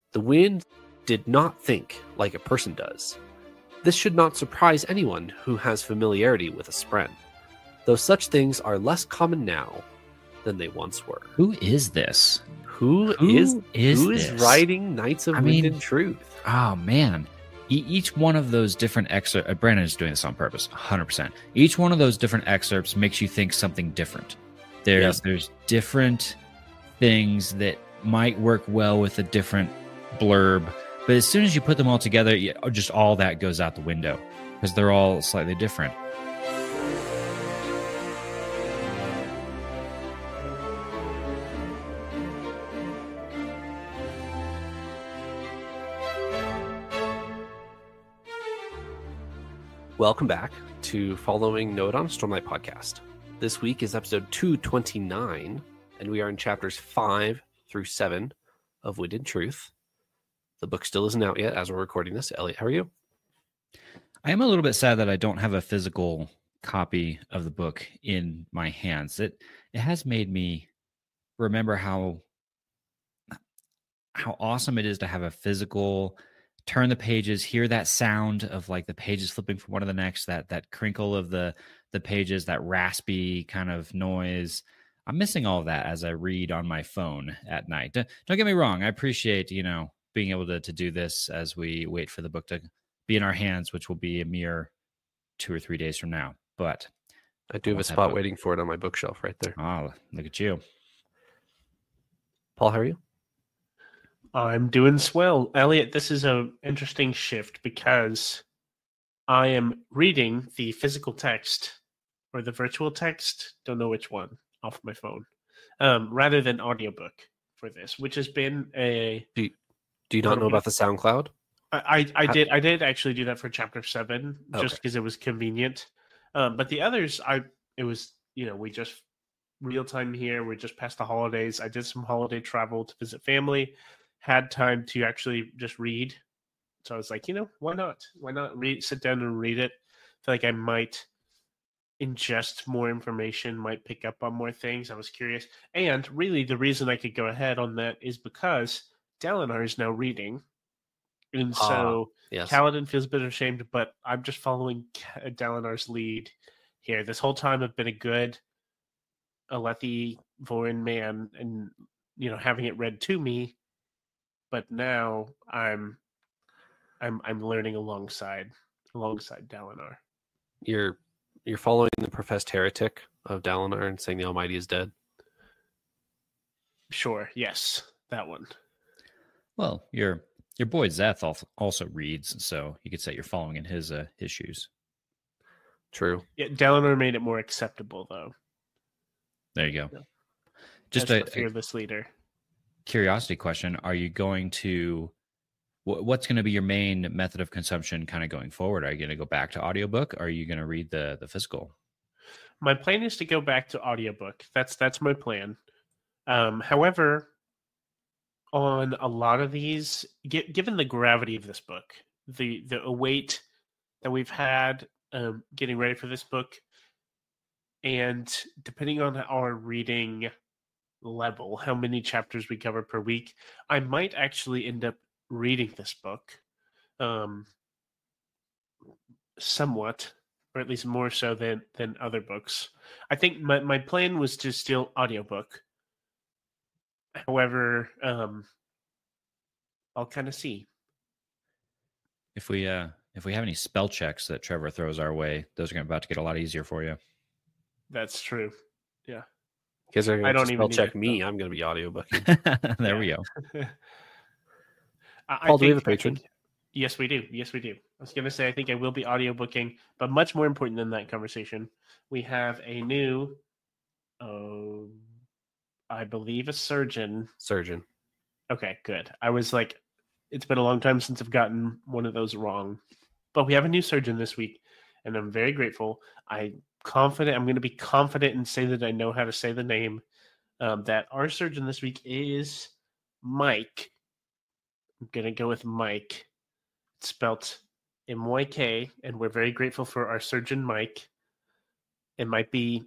The wind did not think like a person does. This should not surprise anyone who has familiarity with a spren, though such things are less common now than they once were. Who is this? Who is writing Knights of Wind and Truth? Oh, man. Each one of those different excerpts, Brandon is doing this on purpose, 100%. Each one of those different excerpts makes you think something different. There's different things that might work well with a different blurb, but as soon as you put them all together, just all that goes out the window because they're all slightly different. Welcome back to Following Note on Stormlight Podcast. This week is episode 229, and we are in chapters 5 through 7 of Wind and Truth. The book still isn't out yet as we're recording this. Elliot, how are you? I am a little bit sad that I don't have a physical copy of the book in my hands. It has made me remember how awesome it is to have a physical, turn the pages, hear that sound of like the pages flipping from one to the next, that crinkle of the pages, that raspy kind of noise. I'm missing all of that as I read on my phone at night. Don't get me wrong. I appreciate, being able to do this as we wait for the book to be in our hands, which will be a mere 2 or 3 days from now. But I do have a spot waiting for it on my bookshelf right there. Oh, look at you. Paul, how are you? I'm doing swell. Elliot, this is an interesting shift because I am reading the physical text or the virtual text, don't know which one, off my phone, rather than audiobook for this, which has been a... Do you not know about the SoundCloud? I did actually do that for chapter 7, just because it was convenient. But the others, we just real time here. We're just past the holidays. I did some holiday travel to visit family. Had time to actually just read. So I was like, why not? Why not sit down and read it? I feel like I might ingest more information, might pick up on more things. I was curious. And really the reason I could go ahead on that is because Dalinar is now reading. And so yes. Kaladin feels a bit ashamed, but I'm just following Dalinar's lead here. This whole time I've been a good Alethi Vorin man and, having it read to me. But now I'm learning alongside Dalinar. You're following the professed heretic of Dalinar and saying the Almighty is dead? Sure, yes, that one. Well, your boy Zeth also reads, so you could say you're following in his shoes. True. Yeah, Dalinar made it more acceptable, though. There you go. Yeah. Just a fearless leader. Curiosity question: are you going to? What's going to be your main method of consumption, kind of going forward? Are you going to go back to audiobook? Or are you going to read the physical? My plan is to go back to audiobook. That's my plan. However, on a lot of these, given the gravity of this book, the weight that we've had getting ready for this book, and depending on our reading level, how many chapters we cover per week, I might actually end up reading this book somewhat, or at least more so than other books. I think my plan was to steal audiobook. However, I'll kind of see. If we have any spell checks that Trevor throws our way, those are about to get a lot easier for you. That's true. Yeah. Because they're going to spell check me. I'm going to be audiobooking. There we go. Paul, do we have a patron? Yes, we do. I was going to say, I think I will be audiobooking, but much more important than that conversation, we have a new, I believe, a surgeon. Surgeon. Okay, good. I was like, it's been a long time since I've gotten one of those wrong. But we have a new surgeon this week, and I'm very grateful. I'm going to be confident and say that I know how to say the name. That our surgeon this week is Mike. I'm going to go with Mike. It's spelt M-Y-K, and we're very grateful for our surgeon, Mike. It might be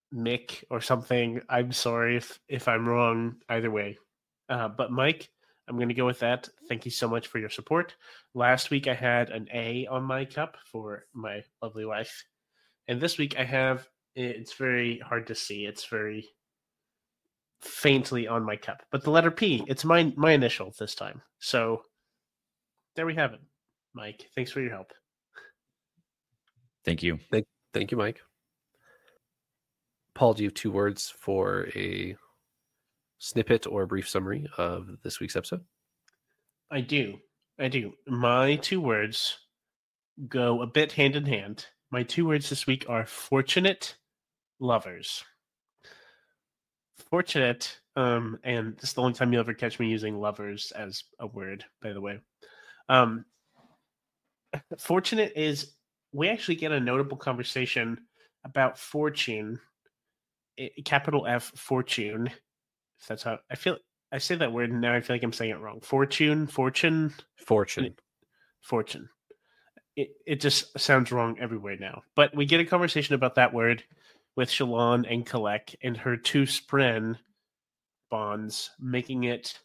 Mick or something. I'm sorry if I'm wrong either way. But Mike, I'm going to go with that. Thank you so much for your support. Last week I had an A on my cup for my lovely wife. And this week I have, it's very hard to see. It's very faintly on my cup. But the letter P, it's my initial this time. So there we have it. Mike, thanks for your help. Thank you. Thank you, Mike. Paul, do you have 2 words for a snippet or a brief summary of this week's episode? I do. My 2 words go a bit hand in hand. My 2 words this week are fortunate lovers. Fortunate, and this is the only time you'll ever catch me using lovers as a word, by the way. Fortunate is, we actually get a notable conversation about fortune, capital F, fortune. If that's how I say that word, and now I feel like I'm saying it wrong. Fortune. It just sounds wrong everywhere now. But we get a conversation about that word with Shallan and Kalek and her 2 Spren bonds, making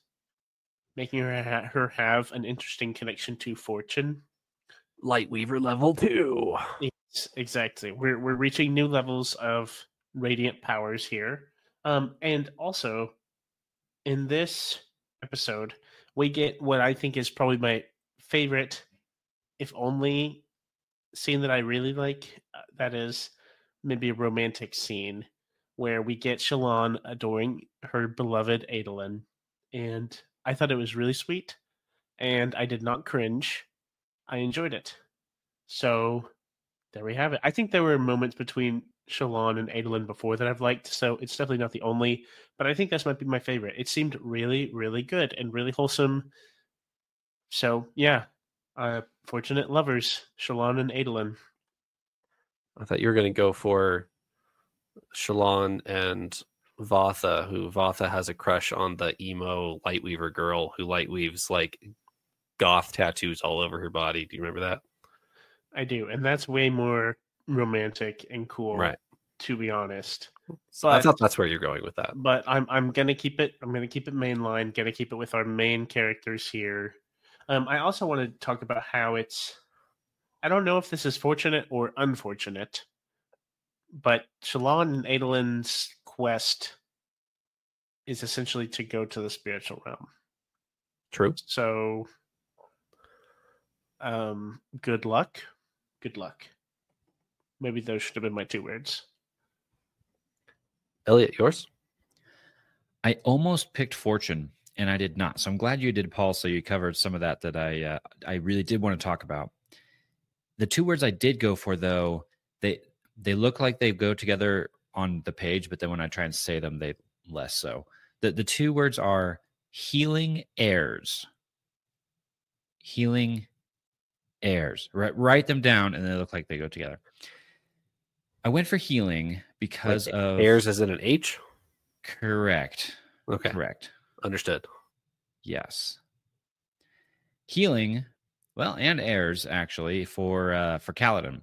her have an interesting connection to fortune. Lightweaver level 2. Yes, exactly. We're reaching new levels of radiant powers here. And also, in this episode, we get what I think is probably my favorite, if only, scene that I really like. That is maybe a romantic scene where we get Shallan adoring her beloved Adolin. And I thought it was really sweet. And I did not cringe. I enjoyed it. So there we have it. I think there were moments between Shallan and Adolin before that I've liked, so it's definitely not the only, but I think this might be my favorite. It seemed really, really good and really wholesome. So yeah, fortunate lovers, Shallan and Adolin. I thought you were going to go for Shallan and Vatha, who Vatha has a crush on the emo Lightweaver girl who Lightweaves like goth tattoos all over her body. Do you remember that? I do, and that's way more romantic and cool, right? To be honest, so I thought that's where you're going with that. But I'm gonna keep it. I'm gonna keep it mainline. Gonna keep it with our main characters here. I also want to talk about how it's. I don't know if this is fortunate or unfortunate, but Shallan and Adolin's quest is essentially to go to the spiritual realm. True. So, good luck. Good luck. Maybe those should have been my 2 words. Elliot, yours? I almost picked fortune, and I did not. So I'm glad you did, Paul. So you covered some of that I really did want to talk about. The 2 words I did go for, though, they look like they go together on the page, but then when I try and say them, they less so. The 2 words are healing airs. Healing airs. Write them down, and they look like they go together. I went for healing because of airs as in an H. Correct. Okay. Correct. Understood. Yes. Healing, well, and airs actually for Kaladin.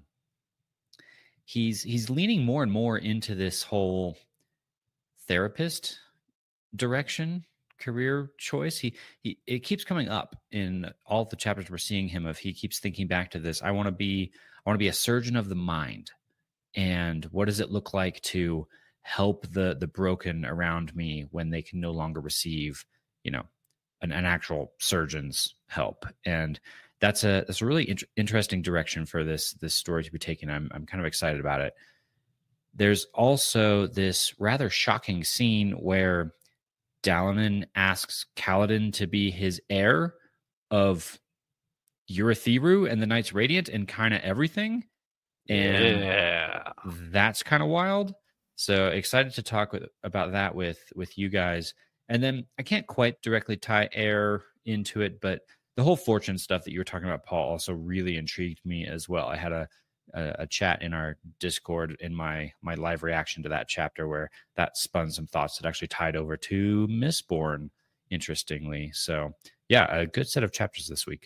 He's leaning more and more into this whole therapist direction, career choice. It keeps coming up in all the chapters we're seeing him of. He keeps thinking back to this. I want to be a surgeon of the mind. And what does it look like to help the broken around me when they can no longer receive, an actual surgeon's help? And that's a really interesting direction for this story to be taken. I'm kind of excited about it. There's also this rather shocking scene where Dalinan asks Kaladin to be his heir of Urithiru and the Knights Radiant and kind of everything. And that's kind of wild. So excited to talk about that with you guys. And then I can't quite directly tie air into it, but the whole fortune stuff that you were talking about, Paul, also really intrigued me as well. I had a chat in our Discord in my live reaction to that chapter where that spun some thoughts that actually tied over to Mistborn, interestingly. So yeah, a good set of chapters this week.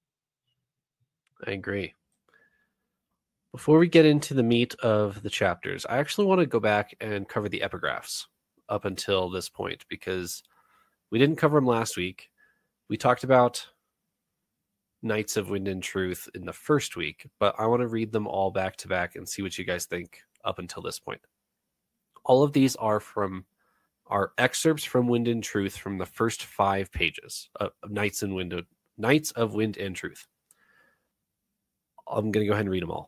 I agree. Before we get into the meat of the chapters, I actually want to go back and cover the epigraphs up until this point because we didn't cover them last week. We talked about Knights of Wind and Truth in the first week, but I want to read them all back to back and see what you guys think up until this point. All of these are excerpts from Wind and Truth from the first 5 pages of Knights of Wind and Truth. I'm going to go ahead and read them all.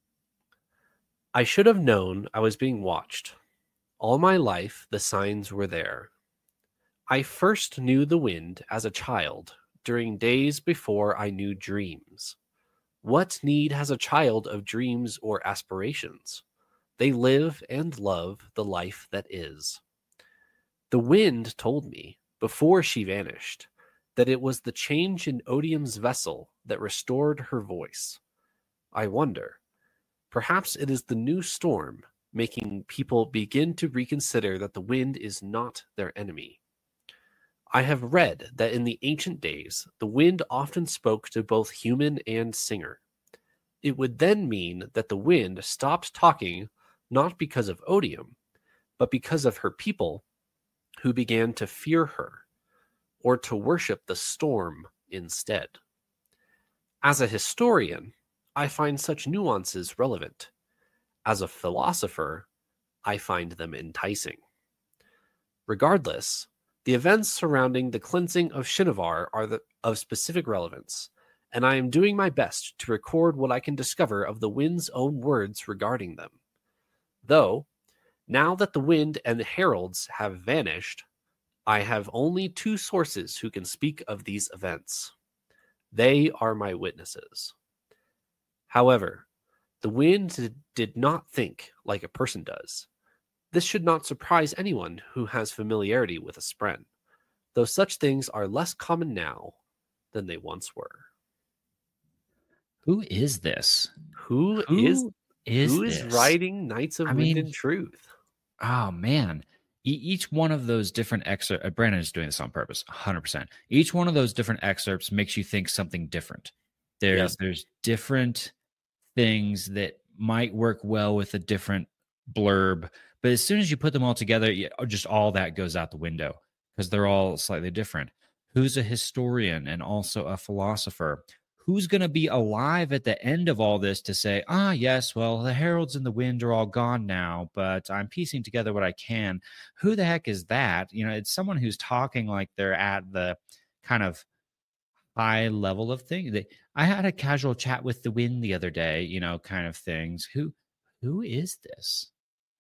I should have known I was being watched. All my life, the signs were there. I first knew the wind as a child, during days before I knew dreams. What need has a child of dreams or aspirations? They live and love the life that is. The wind told me, before she vanished, that it was the change in Odium's vessel that restored her voice. I wonder, perhaps it is the new storm making people begin to reconsider that the wind is not their enemy. I have read that in the ancient days, the wind often spoke to both human and singer. It would then mean that the wind stopped talking not because of Odium, but because of her people who began to fear her or to worship the storm instead. As a historian, I find such nuances relevant. As a philosopher, I find them enticing. Regardless, the events surrounding the cleansing of Shinovar are of specific relevance, and I am doing my best to record what I can discover of the wind's own words regarding them. Though, now that the wind and the heralds have vanished, I have only 2 sources who can speak of these events. They are my witnesses. However, the wind did not think like a person does. This should not surprise anyone who has familiarity with a spren, though such things are less common now than they once were. Who is this? Who is writing Knights of Wind and Truth? Oh, man. Each one of those different excerpts, Brandon is doing this on purpose, 100%. Each one of those different excerpts makes you think something different. There's different things that might work well with a different blurb, but as soon as you put them all together, just all that goes out the window because they're all slightly different. Who's a historian and also a philosopher? Who's going to be alive at the end of all this to say, yes, well, the heralds and the wind are all gone now, but I'm piecing together what I can. Who the heck is that? It's someone who's talking like they're at the kind of high level of things. I had a casual chat with the wind the other day, kind of things. Who is this?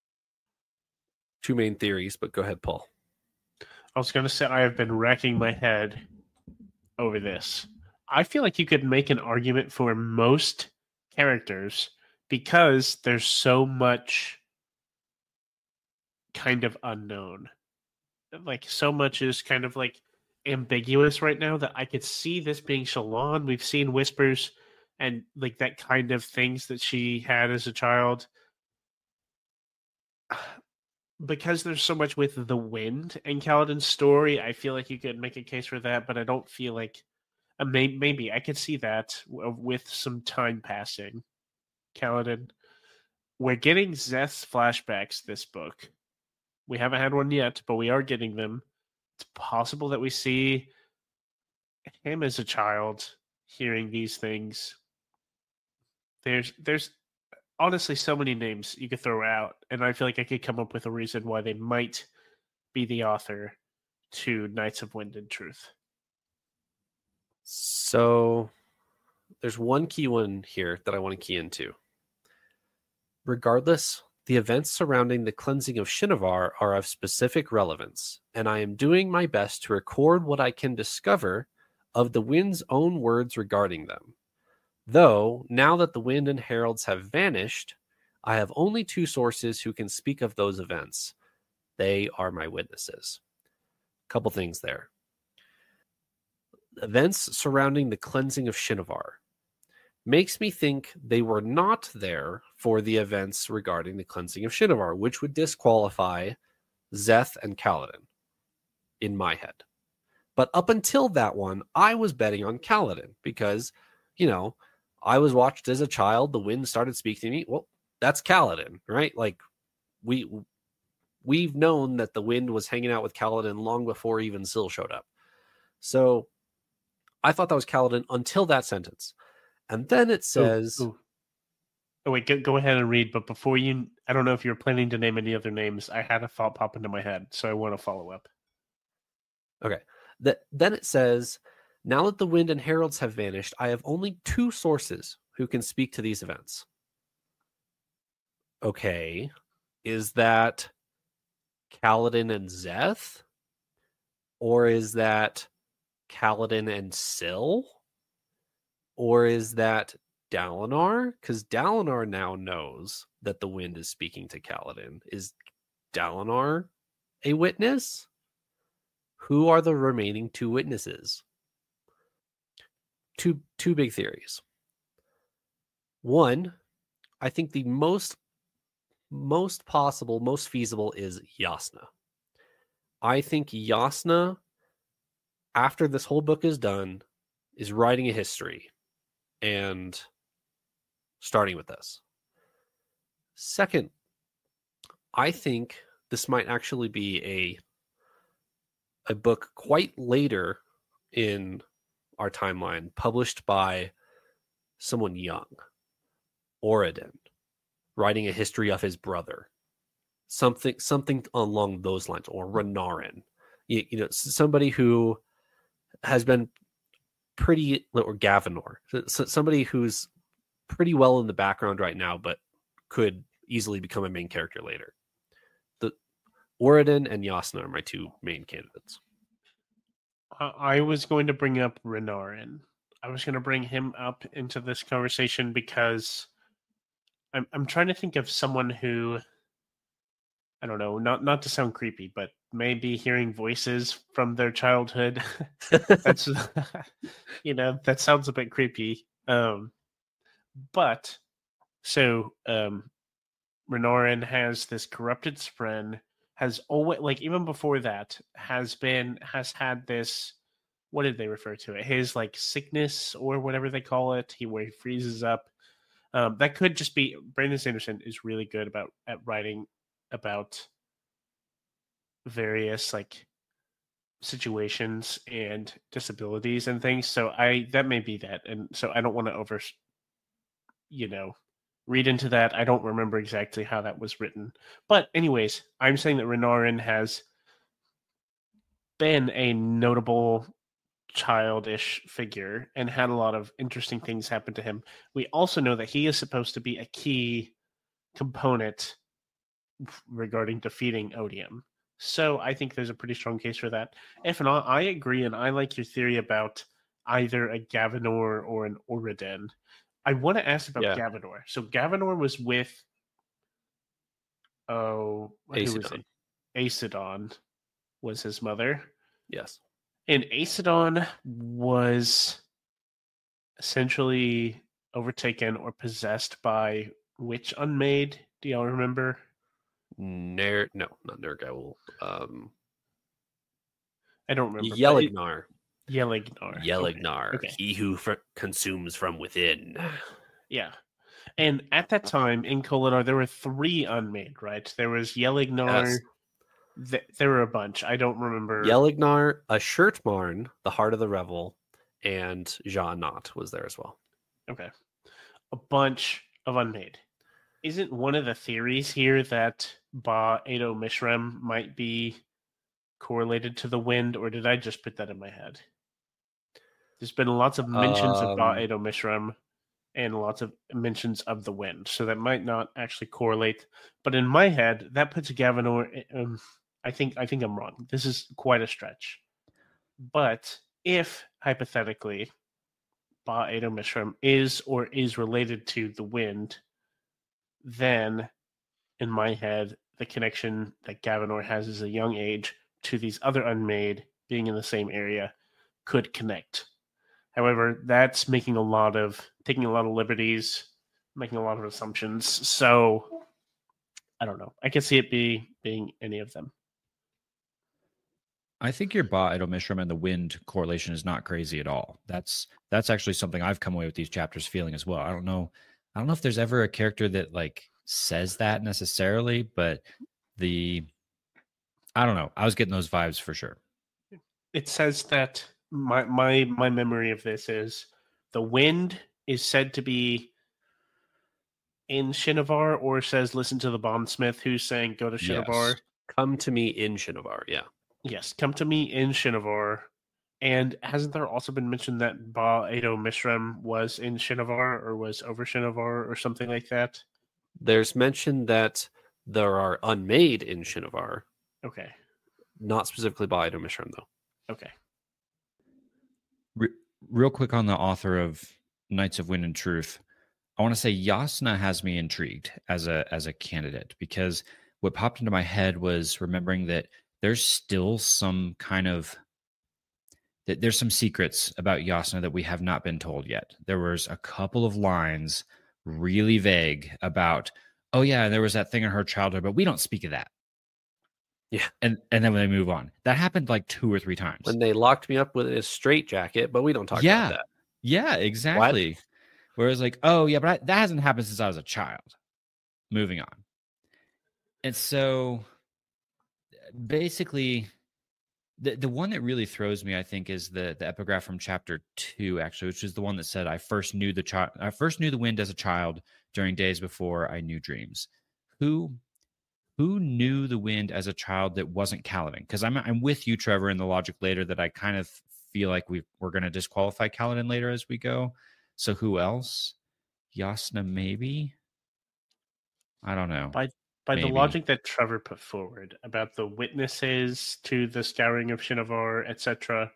2 main theories, but go ahead, Paul. I was going to say I have been racking my head over this. I feel like you could make an argument for most characters because there's so much kind of unknown. Like, so much is kind of like ambiguous right now that I could see this being Shallan. We've seen whispers and like that kind of things that she had as a child. Because there's so much with the wind and Kaladin's story, I feel like you could make a case for that, but I don't feel like maybe I could see that with some time passing. Kaladin, we're getting Szeth's flashbacks this book. We haven't had one yet, but we are getting them. It's possible that we see him as a child hearing these things. There's honestly so many names you could throw out, and I feel like I could come up with a reason why they might be the author to Knights of Wind and Truth. So there's one key one here that I want to key into. Regardless, the events surrounding the cleansing of Shinovar are of specific relevance, and I am doing my best to record what I can discover of the wind's own words regarding them. Though, now that the wind and heralds have vanished, I have only 2 sources who can speak of those events. They are my witnesses. Couple things there. Events surrounding the cleansing of Shinovar makes me think they were not there for the events regarding the cleansing of Shinovar, which would disqualify Szeth and Kaladin in my head. But up until that one, I was betting on Kaladin because, I was watched as a child. The wind started speaking to me. Well, that's Kaladin, right? Like we've known that the wind was hanging out with Kaladin long before even Syl showed up. So I thought that was Kaladin until that sentence. And then it says... Ooh. Oh, wait, go ahead and read. But before you... I don't know if you're planning to name any other names. I had a thought pop into my head, so I want to follow up. Okay. Then it says, now that the wind and heralds have vanished, I have only 2 sources who can speak to these events. Okay. Is that Kaladin and Szeth? Or is that Kaladin and Syl? Or is that Dalinar? Because Dalinar now knows that the wind is speaking to Kaladin. Is Dalinar a witness? Who are the remaining 2 witnesses? Two big theories. One, I think the most possible, most feasible is Jasnah. I think Jasnah, after this whole book is done, is writing a history and starting with this. Second, I think this might actually be a book quite later in our timeline, published by someone young, Oradin, writing a history of his brother, something along those lines, or Renarin, you know, somebody who has been pretty, or Gavinor, somebody who's pretty well in the background right now, but could easily become a main character later. The Oradin and Jasnah are my 2 main candidates. I was going to bring up Renarin. I was going to bring him up into this conversation because I'm trying to think of someone who, I don't know, not to sound creepy, but maybe hearing voices from their childhood. That's you know, that sounds a bit creepy. But so Renarin has this corrupted spren, has always, like, even before that, has had this, what did they refer to it? His, like, sickness or whatever they call it, where he freezes up. That could just be, Brandon Sanderson is really good at writing about various, like, situations and disabilities and things. So that may be that. And so I don't want to read into that. I don't remember exactly how that was written. But anyways, I'm saying that Renarin has been a notable childish figure and had a lot of interesting things happen to him. We also know that he is supposed to be a key component regarding defeating Odium. So I think there's a pretty strong case for that. If not, I agree, and I like your theory about either a Gavinor or an Oradin. I want to ask about Gavinor. So Gavinor was with who was it? Aesidon was his mother. Yes. And Aesidon was essentially overtaken or possessed by which unmade? Do y'all remember? No, not Nergal. I don't remember. Yelignar. Yelignar. Okay. He who consumes from within. Yeah. And at that time in Kholinar, there were 3 unmade, right? There was Yelignar. Yes. There were a bunch. I don't remember. Yelignar, Ashurtmarn, the Heart of the Revel, and Sja-anat was there as well. Okay. A bunch of unmade. Isn't one of the theories here that Ba-Edo Mishram might be correlated to the wind, or did I just put that in my head? There's been lots of mentions of Ba-Edo Mishram and lots of mentions of the wind, so that might not actually correlate. But in my head, that puts Gavinor. I think I'm wrong. This is quite a stretch. But if hypothetically Ba-Edo Mishram is related to the wind, then in my head, the connection that Gavinor has as a young age to these other unmade being in the same area could connect. However, that's taking a lot of liberties, making a lot of assumptions. So I don't know. I can see it being any of them. I think your Ba-Edo Mishram and the wind correlation is not crazy at all. That's actually something I've come away with these chapters feeling as well. I don't know if there's ever a character that like says that necessarily, but I don't know. I was getting those vibes for sure. It says that my memory of this is the wind is said to be in Shinovar, or says, "Listen to the bondsmith who's saying, go to Shinovar." Yes. Come to me in Shinovar. Yeah. Yes, come to me in Shinovar. And hasn't there also been mentioned that Ba Edo Mishram was in Shinovar or was over Shinovar or something like that? There's mention that there are unmade in Shinovar, Okay. not specifically by Ido Mishram, though. Okay. Real quick on the author of Knights of Wind and Truth, I want to say Jasnah has me intrigued as a candidate, because what popped into my head was remembering that there's still some kind of there's some secrets about Jasnah that we have not been told yet. There was a couple of lines really vague about, oh yeah, there was that thing in her childhood, but we don't speak of that. Yeah. And then when they move on, that happened like 2 or 3 times. When they locked me up with a straitjacket, but we don't talk about that. Yeah, exactly. What? Whereas like, oh yeah, but that hasn't happened since I was a child. Moving on. And so basically the one that really throws me, I think, is the epigraph from chapter 2, actually, which is the one that said, I first knew the wind as a child during days before I knew dreams. Who knew the wind as a child that wasn't Kaladin? Because I'm with you, Trevor, in the logic later that I kind of feel like we're going to disqualify Kaladin later as we go. So who else? Jasnah, maybe? I don't know. By the logic that Trevor put forward about the witnesses to the scouring of Shinovar, etc.,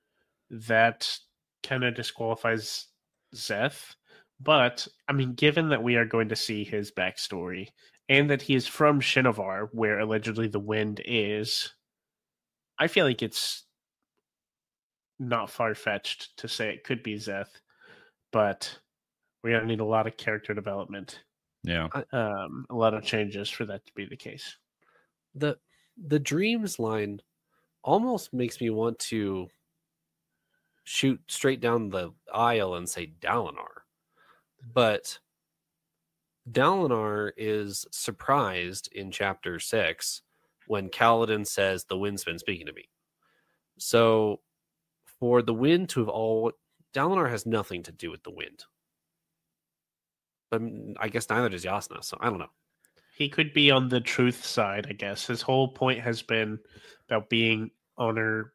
that kind of disqualifies Szeth. But, I mean, given that we are going to see his backstory, and that he is from Shinovar, where allegedly the wind is, I feel like it's not far-fetched to say it could be Szeth, but we're going to need a lot of character development. Yeah. A lot of changes for that to be the case. The dreams line almost makes me want to shoot straight down the aisle and say Dalinar. But Dalinar is surprised in chapter 6 when Kaladin says, the wind's been speaking to me. So for the wind to have Dalinar has nothing to do with the wind. But I guess neither does Jasnah, so I don't know. He could be on the truth side, I guess. His whole point has been about being honor,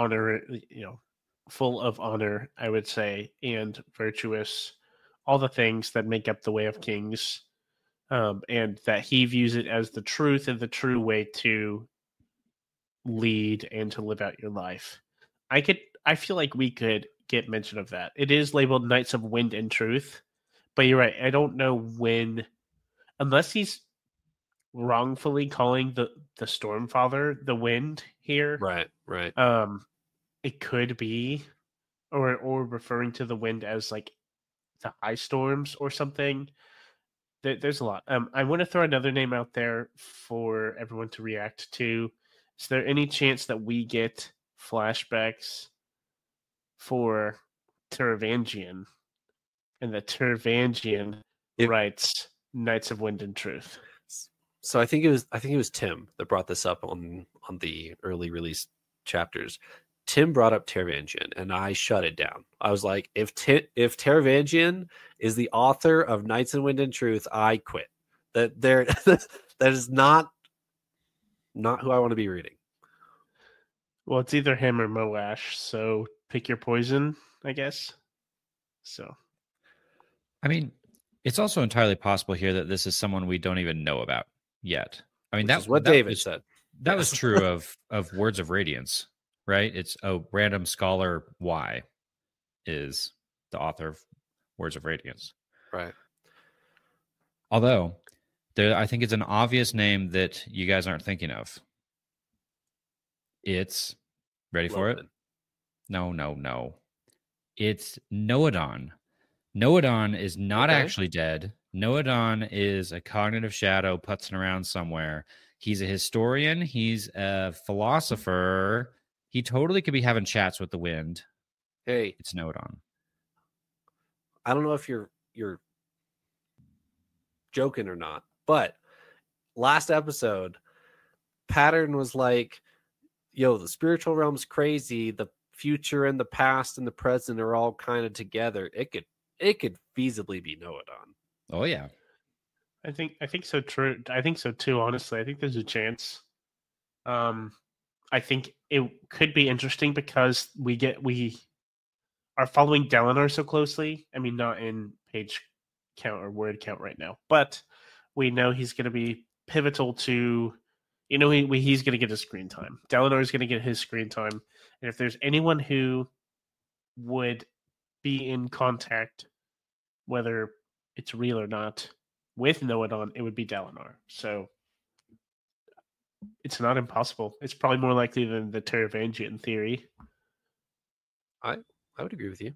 full of honor, I would say, and virtuous, all the things that make up the way of kings, and that he views it as the truth and the true way to lead and to live out your life. I feel like we could get mention of that. It is labeled Knights of Wind and Truth, but you're right. I don't know when, unless he's wrongfully calling the Stormfather the wind here. Right. It could be, or referring to the wind as like the ice storms or something. There's a lot. I want to throw another name out there for everyone to react to. Is there any chance that we get flashbacks for Taravangian, and that Taravangian writes Knights of Wind and Truth? So I think it was Tim that brought this up on the early release chapters. Tim brought up Taravangian, and I shut it down. I was like, if Taravangian is the author of Knights of Wind and Truth, I quit. That is not who I want to be reading. Well, it's either him or Moash, so pick your poison, I guess. So, I mean, it's also entirely possible here that this is someone we don't even know about yet. I mean, that's what David said. That was true of Words of Radiance, right? It's a random scholar Y is the author of Words of Radiance. Right. Although, I think it's an obvious name that you guys aren't thinking of. It's, ready for it? No. It's Nohadon. Nohadon is not actually dead. Nohadon is a cognitive shadow putzing around somewhere. He's a historian. He's a philosopher. He totally could be having chats with the wind. Hey, it's Nohadon. I don't know if you're joking or not, but last episode, Pattern was like, yo, the spiritual realm's crazy. The future and the past and the present are all kind of together, it could feasibly be Noadon. Oh yeah. I think so. True. I think so too. Honestly, I think there's a chance. I think it could be interesting because we are following Dalinar so closely. I mean, not in page count or word count right now, but we know he's going to be pivotal to. He's going to get his screen time. Dalinar is going to get his screen time, and if there's anyone who would be in contact, whether it's real or not, with Noadon, it would be Dalinar. So it's not impossible. It's probably more likely than the Teravangian theory. I would agree with you.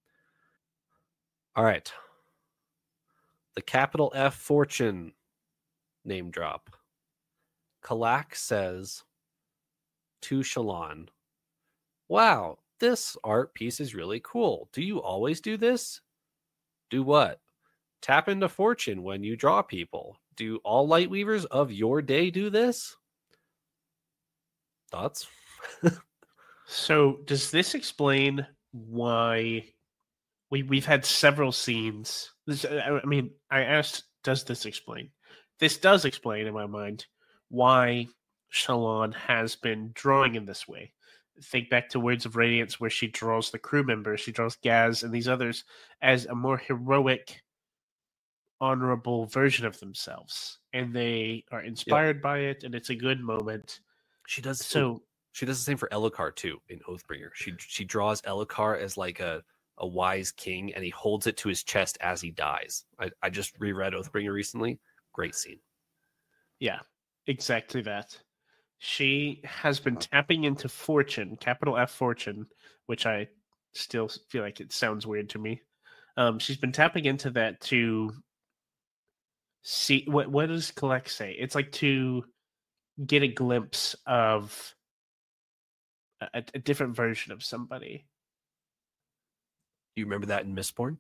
All right. The capital F fortune name drop. Kalak says to Shallan, "Wow, this art piece is really cool. Do you always do this?" "Do what?" "Tap into fortune when you draw people. Do all Lightweavers of your day do this?" Thoughts? So does this explain why we've had several scenes? I asked, does this explain? This does explain, in my mind, why Shallan has been drawing in this way. Think back to Words of Radiance, where she draws the crew members, she draws Gaz and these others as a more heroic, honorable version of themselves, and they are inspired by it, and it's a good moment. She does the same for Elhokar too in Oathbringer. She draws Elhokar as like a wise king, and he holds it to his chest as he dies. I just reread Oathbringer recently. Great scene. Yeah, exactly that. She has been tapping into fortune, capital F fortune, which I still feel like it sounds weird to me. She's been tapping into that to see what does Kalak say? It's like to get a glimpse of a different version of somebody. Do you remember that in Mistborn?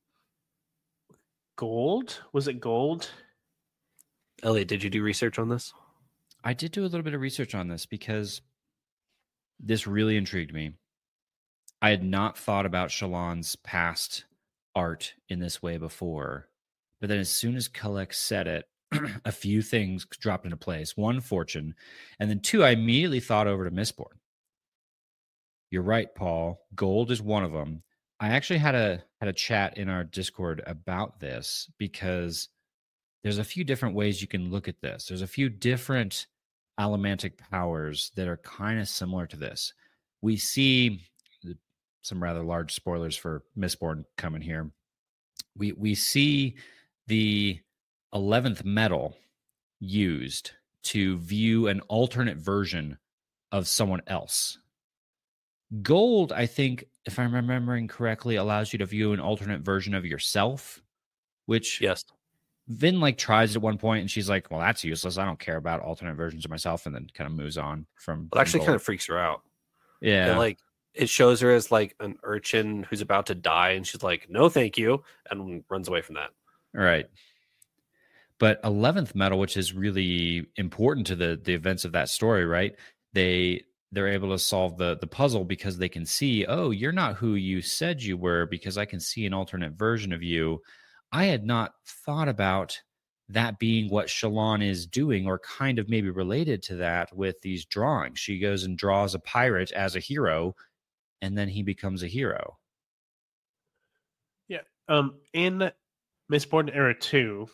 Gold? Was it gold? Elliot, did you do research on this? I did do a little bit of research on this because this really intrigued me. I had not thought about Shallan's past art in this way before, but then as soon as Kalak said it, a few things dropped into place. One, fortune, and then two, I immediately thought over to Mistborn. You're right, Paul. Gold is one of them. I actually had a chat in our Discord about this because there's a few different ways you can look at this. There's a few different allomantic powers that are kind of similar to this. We see some rather large spoilers for Mistborn coming here. We see the 11th metal used to view an alternate version of someone else. Gold, I think, if I'm remembering correctly, allows you to view an alternate version of yourself, which yes, Vin like tries at one point, and she's like, "Well, that's useless. I don't care about alternate versions of myself," and then kind of moves on from. It actually Gold. kind of freaks her out. Yeah, it shows her as like an urchin who's about to die, and she's like, "No, thank you," and runs away from that. All right. But 11th metal, which is really important to the events of that story, right? They're able to solve the puzzle because they can see, oh, you're not who you said you were because I can see an alternate version of you. I had not thought about that being what Shallan is doing, or kind of maybe related to that with these drawings. She goes and draws a pirate as a hero, and then he becomes a hero. Yeah. In Mistborn Era 2,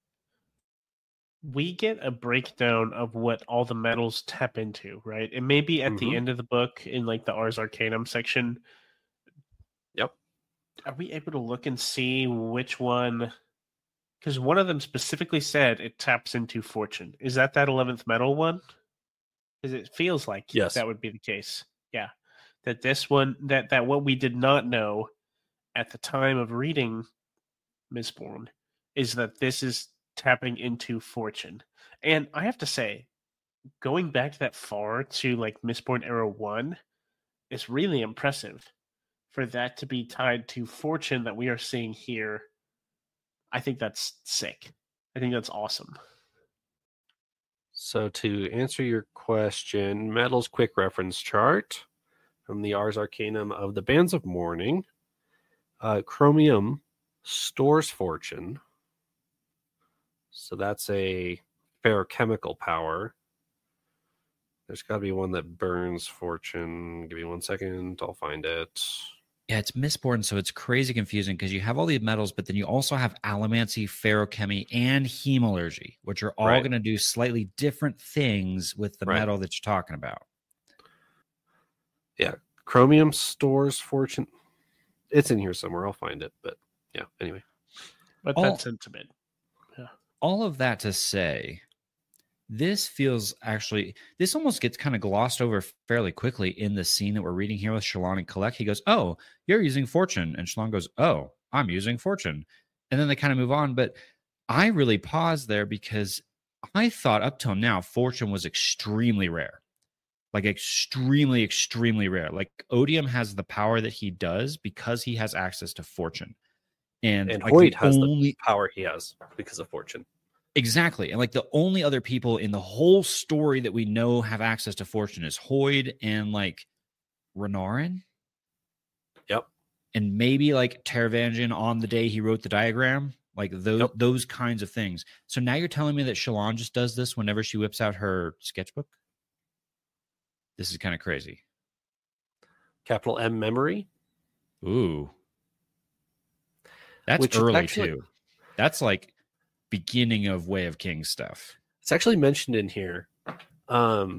we get a breakdown of what all the metals tap into, right? It may be at the end of the book in like the Ars Arcanum section. Yep. Are we able to look and see which one? Because one of them specifically said it taps into fortune. Is that 11th metal one? Because it feels like yes, that would be the case. Yeah. That this one, that what we did not know at the time of reading Mistborn is that this is tapping into fortune. And I have to say, going back that far to like Mistborn Era 1 is really impressive for that to be tied to fortune that we are seeing here. I think that's sick. I think that's awesome. So to answer your question, Metal's quick reference chart from the Ars Arcanum of the Bands of Mourning. Chromium stores fortune. So that's a ferrochemical power. There's got to be one that burns fortune. Give me 1 second. I'll find it. Yeah, it's Mistborn, so it's crazy confusing because you have all the metals, but then you also have allomancy, ferrochemy, and hemalurgy, which are all going to do slightly different things with the metal that you're talking about. Yeah, chromium stores fortune. It's in here somewhere. I'll find it, but yeah, anyway. But that's sentiment. Yeah. All of that to say, this almost gets kind of glossed over fairly quickly in the scene that we're reading here with Shallan and Kalek. He goes, "Oh, you're using fortune." And Shallan goes, "Oh, I'm using fortune." And then they kind of move on. But I really paused there because I thought up till now, fortune was extremely rare. Like extremely, extremely rare. Like Odium has the power that he does because he has access to fortune. And like Hoyt has the power he has because of fortune. Exactly. And like the only other people in the whole story that we know have access to fortune is Hoid and like Renarin. Yep. And maybe like Taravangian on the day he wrote the diagram. Like those kinds of things. So now you're telling me that Shallan just does this whenever she whips out her sketchbook? This is kind of crazy. Capital M memory. Ooh. That's early too. That's like beginning of Way of Kings stuff. It's actually mentioned in here. So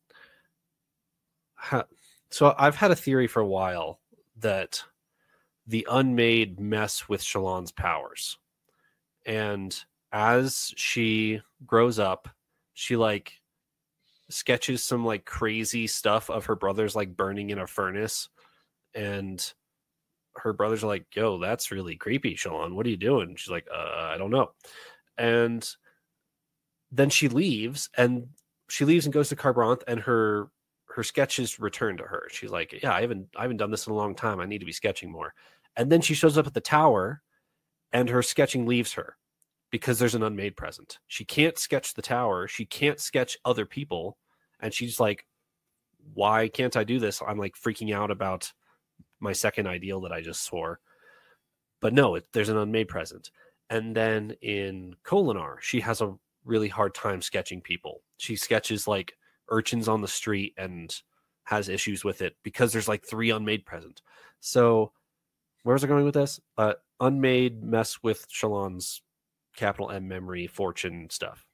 I've had a theory for a while that the Unmade mess with Shallan's powers. And as she grows up, she like sketches some like crazy stuff of her brothers like burning in a furnace. And her brothers are like, "Yo, that's really creepy, Shallan. What are you doing?" She's like, I don't know. And then she leaves and goes to Kharbranth, and her sketches return to her. She's like, "Yeah, I haven't done this in a long time. I need to be sketching more." And then she shows up at the tower and her sketching leaves her because there's an Unmade present. She can't sketch the tower. She can't sketch other people. And she's like, "Why can't I do this? I'm like freaking out about my second ideal that I just swore." But no, there's an Unmade present. And then in Kholinar, she has a really hard time sketching people. She sketches like urchins on the street and has issues with it because there's like 3 Unmade present. So where was I going with this? Unmade mess with Shallan's capital M memory fortune stuff.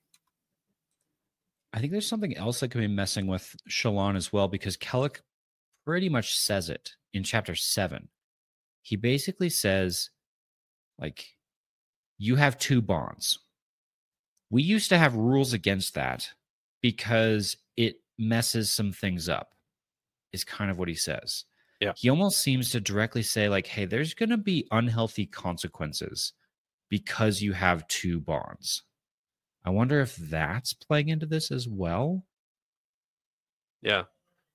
I think there's something else that could be messing with Shallan as well, because Kellic pretty much says it in chapter 7. He basically says, like, you have 2 bonds. We used to have rules against that because it messes some things up, is kind of what he says. Yeah. He almost seems to directly say, like, hey, there's going to be unhealthy consequences because you have 2 bonds. I wonder if that's playing into this as well. Yeah.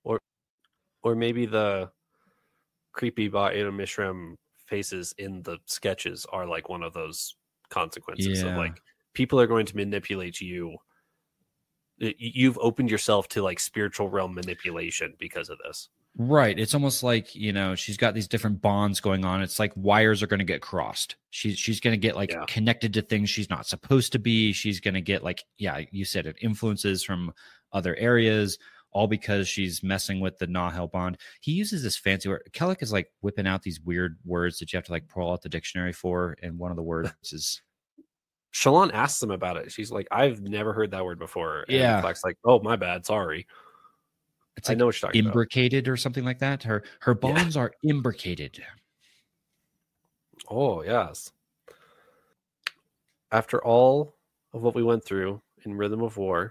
Or maybe the creepy Ba'Eda Mishram faces in the sketches are like one of those consequences of like people are going to manipulate you. You've opened yourself to like spiritual realm manipulation because of this. Right. It's almost like, she's got these different bonds going on. It's like wires are going to get crossed. She's going to get like connected to things she's not supposed to be. She's going to get like, you said it, influences from other areas, all because she's messing with the Nahel bond. He uses this fancy word. Kellic is like whipping out these weird words that you have to like pull out the dictionary for. And one of the words is... Shallan asks him about it. She's like, "I've never heard that word before." And Flack's like, "Oh, my bad. Sorry." It's like, I know what you're talking imbricated about. Or something like that. Her bonds are imbricated. Oh, yes. After all of what we went through in Rhythm of War,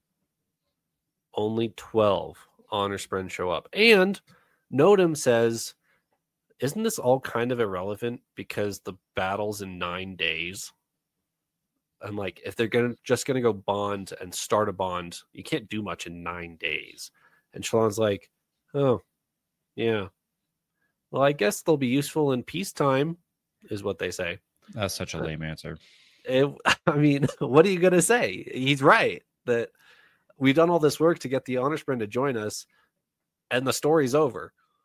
only 12 honor spren show up. And Nodum says, isn't this all kind of irrelevant because the battle's in 9 days? I'm like, if they're just gonna go bond and start a bond, you can't do much in 9 days. And Shallan's like, "Oh, yeah. Well, I guess they'll be useful in peacetime," is what they say. That's such a lame answer. I mean, what are you gonna say? He's right that we've done all this work to get the honor spren to join us, and the story's over.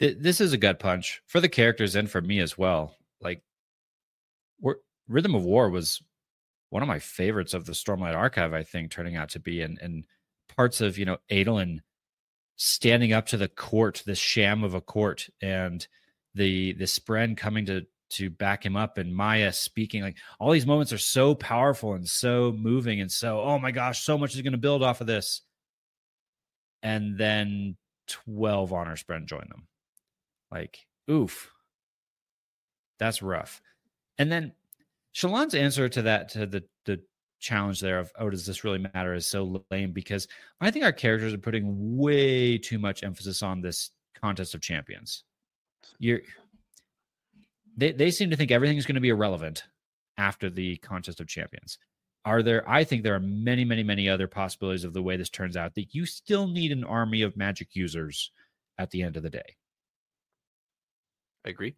This is a gut punch for the characters and for me as well. Like, Rhythm of War was one of my favorites of the Stormlight Archive, I think, turning out to be, and parts of, Adolin standing up to the court, this sham of a court, and the Spren coming to back him up, and Maya speaking. Like, all these moments are so powerful and so moving, and so, oh my gosh, so much is going to build off of this. And then 12 Honor Spren join them. Like, oof. That's rough. And then Shallan's answer to that, to the challenge there of, oh, does this really matter, is so lame, because I think our characters are putting way too much emphasis on this contest of champions. They seem to think everything's going to be irrelevant after the contest of champions. I think there are many, many, many other possibilities of the way this turns out, that you still need an army of magic users at the end of the day. I agree.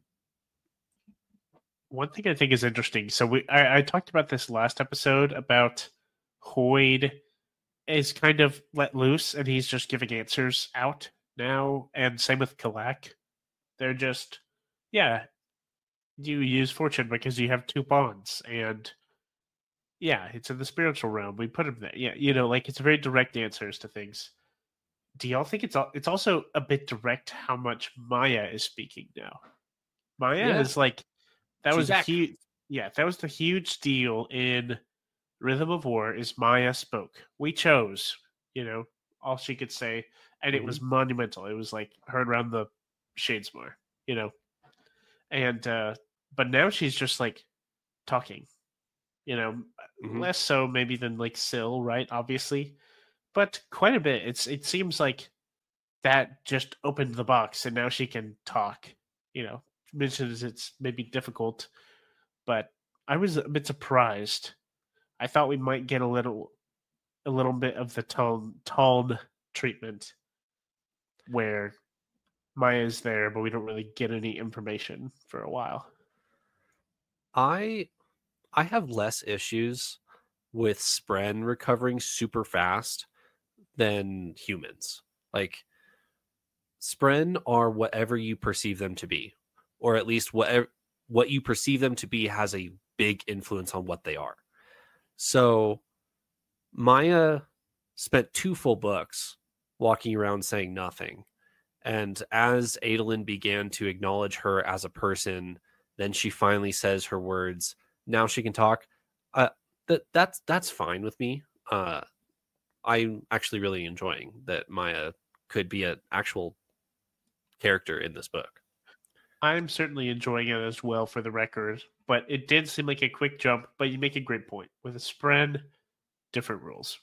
One thing I think is interesting. So I talked about this last episode about Hoid is kind of let loose and he's just giving answers out now. And same with Kalak. They're just, yeah, you use fortune because you have 2 bonds. And yeah, it's in the spiritual realm. We put him there. Yeah, it's very direct answers to things. Do y'all think it's also a bit direct how much Maya is speaking now? Maya is like, that was huge. Yeah, that was the huge deal in Rhythm of War. Is Maya spoke. We chose, all she could say, and it was monumental. It was like heard around the Shadesmar, and but now she's just like talking, less so maybe than like Syl, right? Obviously, but quite a bit. It seems like that just opened the box, and now she can talk. Mentions it's maybe difficult, but I was a bit surprised. I thought we might get a little bit of the Taln treatment where Maya's there, but we don't really get any information for a while. I have less issues with Spren recovering super fast than humans. Like, Spren are whatever you perceive them to be. Or at least what you perceive them to be has a big influence on what they are. So Maya spent 2 full books walking around saying nothing. And as Adolin began to acknowledge her as a person, then she finally says her words. Now she can talk. That's fine with me. I'm actually really enjoying that Maya could be an actual character in this book. I'm certainly enjoying it as well, for the record, but it did seem like a quick jump, but you make a great point. With a Spren, different rules.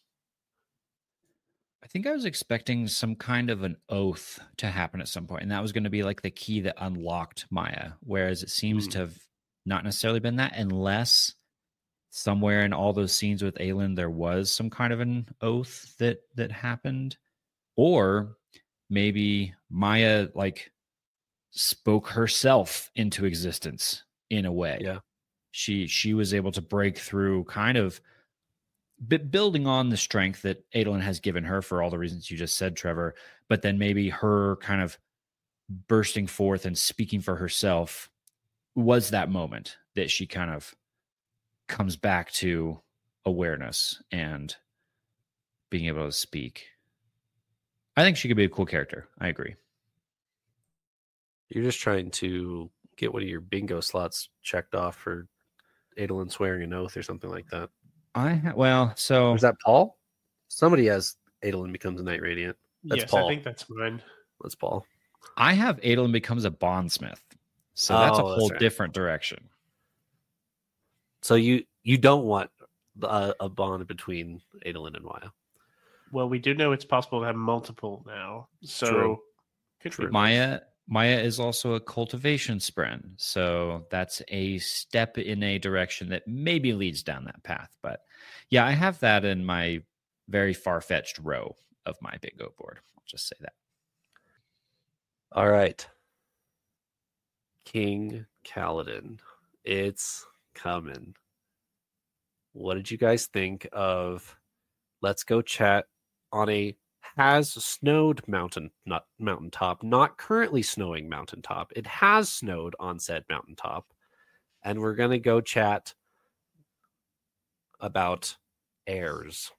I think I was expecting some kind of an oath to happen at some point, and that was going to be like the key that unlocked Maya, whereas it seems to have not necessarily been that, unless somewhere in all those scenes with Aelin there was some kind of an oath that happened, or maybe Maya spoke herself into existence in a way. Yeah. She was able to break through, kind of building on the strength that Adolin has given her for all the reasons you just said, Trevor, but then maybe her kind of bursting forth and speaking for herself was that moment that she kind of comes back to awareness and being able to speak. I think she could be a cool character. I agree. You're just trying to get one of your bingo slots checked off for Adolin swearing an oath or something like that. So is that Paul? Somebody has Adolin becomes a Knight Radiant. That's Paul. I think that's mine. That's Paul. I have Adolin becomes a bondsmith, so that's a whole different direction. So you don't want a bond between Adolin and Maya. Well, we do know it's possible to have multiple now. So True. Maya is also a cultivation Spren, so that's a step in a direction that maybe leads down that path. But yeah, I have that in my very far-fetched row of my bingo board. I'll just say that. All right. King Kaladin. It's coming. What did you guys think of Let's Go Chat on a has snowed mountaintop, not currently snowing mountaintop. It has snowed on said mountaintop. And we're going to go chat about heirs.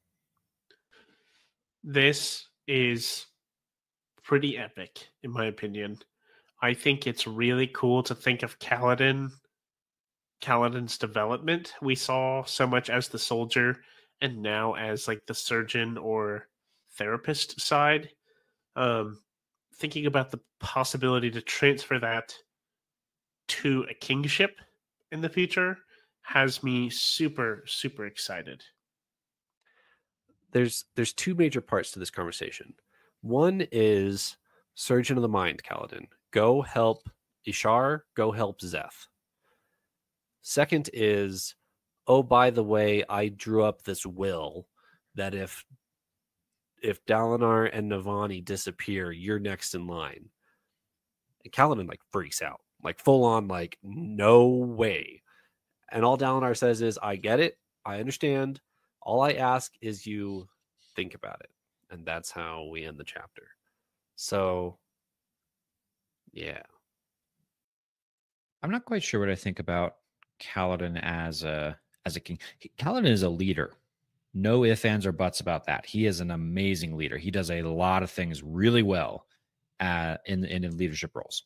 This is pretty epic, in my opinion. I think it's really cool to think of Kaladin's development. We saw so much as the soldier and now as like the surgeon or therapist side. Thinking about the possibility to transfer that to a kingship in the future has me super, super excited. There's two major parts to this conversation. One is Surgeon of the Mind, Kaladin. Go help Ishar, go help Szeth. Second is, oh, by the way, I drew up this will that if Dalinar and Navani disappear, you're next in line. And Kaladin like freaks out, like full on, like no way. And all Dalinar says is, I get it, I understand. All I ask is you think about it. And that's how we end the chapter. So, yeah. I'm not quite sure what I think about Kaladin as a king. Kaladin is a leader. No ifs, ands, or buts about that. He is an amazing leader. He does a lot of things really well in leadership roles.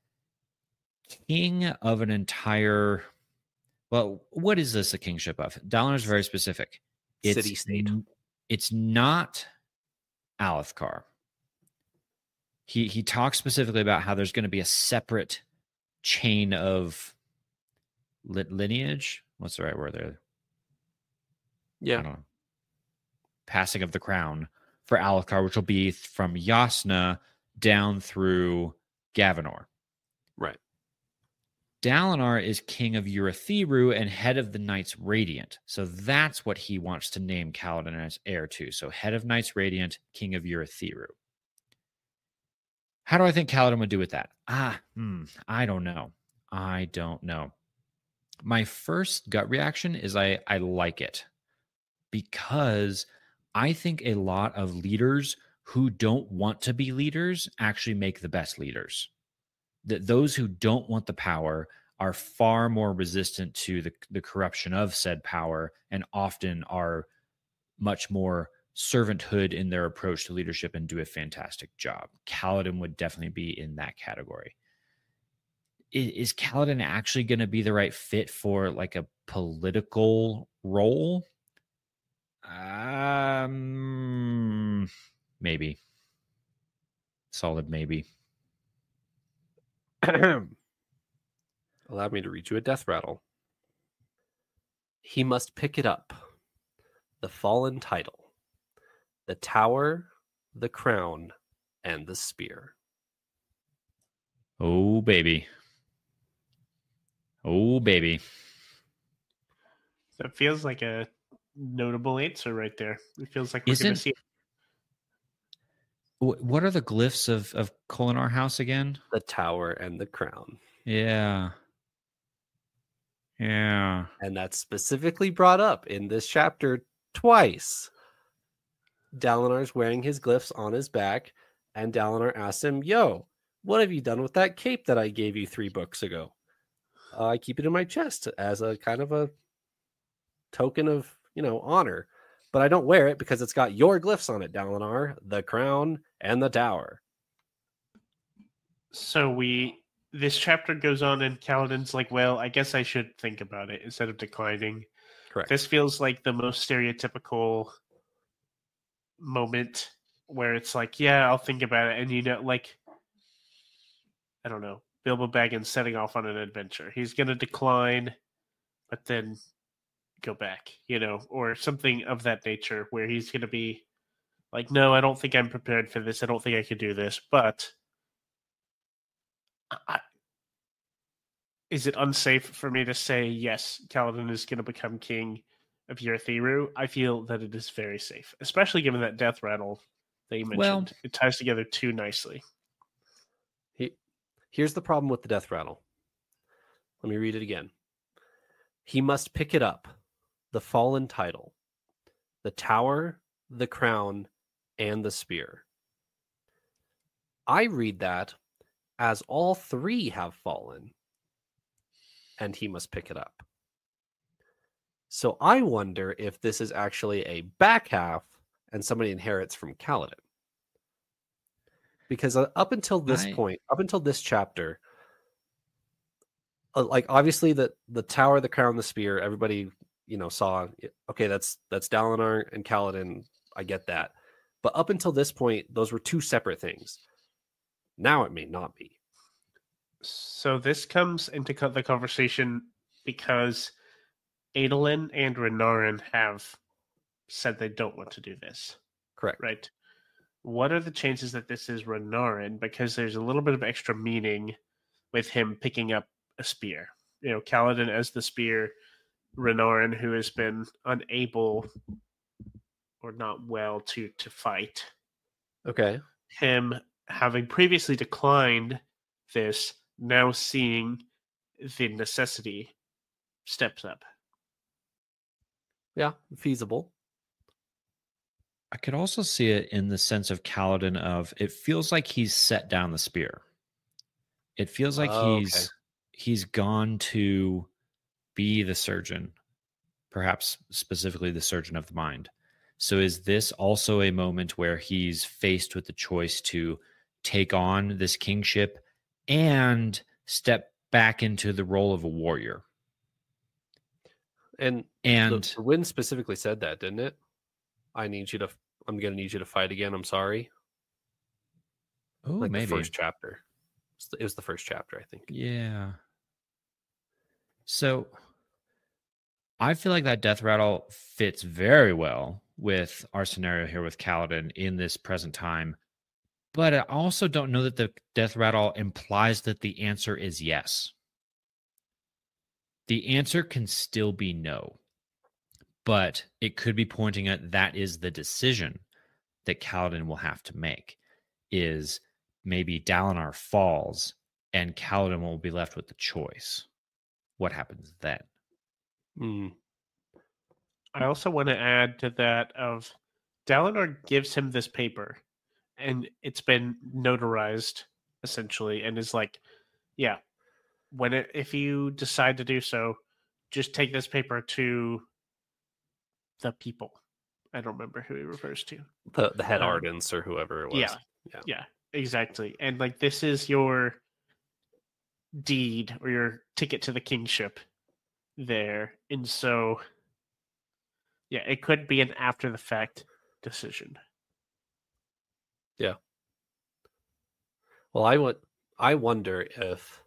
King of an entire... Well, what is this a kingship of? Dalinar is very specific. City-state. It's not Alethkar. He talks specifically about how there's going to be a separate chain of lineage. What's the right word there? Yeah. I don't know. Passing of the crown for Alethkar, which will be from Yasna down through Gavinor. Right. Dalinar is king of Urithiru and head of the Knights Radiant. So that's what he wants to name Kaladin as heir to. So head of Knights Radiant, king of Urithiru. How do I think Kaladin would do with that? I don't know. My first gut reaction is I like it, because I think a lot of leaders who don't want to be leaders actually make the best leaders. That those who don't want the power are far more resistant to the corruption of said power, and often are much more servanthood in their approach to leadership and do a fantastic job. Kaladin would definitely be in that category. Is Kaladin actually going to be the right fit for like a political role? Maybe. Solid maybe. Allow me to read you a death rattle. He must pick it up. The fallen title, the tower, the crown, and the spear. Oh, baby. Oh, baby. That feels like a notable answer right there. It feels like we're going to see it. What are the glyphs of Kholinar House again? The tower and the crown. Yeah. Yeah. And that's specifically brought up in this chapter twice. Dalinar's wearing his glyphs on his back, and Dalinar asks him, yo, what have you done with that cape that I gave you 3 books ago? I keep it in my chest as a kind of a token of, honor. But I don't wear it because it's got your glyphs on it, Dalinar, the crown and the tower. So this chapter goes on and Kaladin's like, well, I guess I should think about it instead of declining. Correct. This feels like the most stereotypical moment where it's like, yeah, I'll think about it. And, like, I don't know, Bilbo Baggins setting off on an adventure. He's going to decline, but then go back, or something of that nature where he's going to be like, no, I don't think I'm prepared for this. I don't think I could do this. But is it unsafe for me to say, yes, Kaladin is going to become king of Urithiru? I feel that it is very safe, especially given that death rattle that you mentioned. Well, it ties together too nicely. Here's the problem with the death rattle. Let me read it again. He must pick it up, the fallen title, the tower, the crown, and the spear. I read that as all three have fallen, and he must pick it up. So I wonder if this is actually a back half and somebody inherits from Kaladin. Because up until this point, up until this chapter, like obviously the tower, the crown, the spear, everybody, saw, okay, that's Dalinar and Kaladin. I get that. But up until this point, those were two separate things. Now it may not be. So this comes into the conversation because Adolin and Renarin have said they don't want to do this. Correct. Right. What are the chances that this is Renarin? Because there's a little bit of extra meaning with him picking up a spear. Kaladin as the spear, Renarin who has been unable or not well to fight. Okay. Him having previously declined this, now seeing the necessity, steps up. Yeah, feasible. I could also see it in the sense of Kaladin of it feels like he's set down the spear. It feels like he's gone to be the surgeon, perhaps specifically the surgeon of the mind. So is this also a moment where he's faced with the choice to take on this kingship and step back into the role of a warrior? And the wind specifically said that, didn't it? I'm going to need you to fight again. I'm sorry. Oh, like maybe. The first chapter. It was the first chapter, I think. Yeah. So I feel like that death rattle fits very well with our scenario here with Kaladin in this present time. But I also don't know that the death rattle implies that the answer is yes. The answer can still be no. But it could be pointing at that is the decision that Kaladin will have to make, is maybe Dalinar falls and Kaladin will be left with the choice. What happens then? I also want to add to that of Dalinar gives him this paper and it's been notarized essentially and is like, yeah, if you decide to do so, just take this paper to the people. I don't remember who he refers to. The head Ardents or whoever it was. Yeah, exactly. And like this is your deed or your ticket to the kingship there. And so yeah, it could be an after the fact decision. Yeah. Well, I wonder if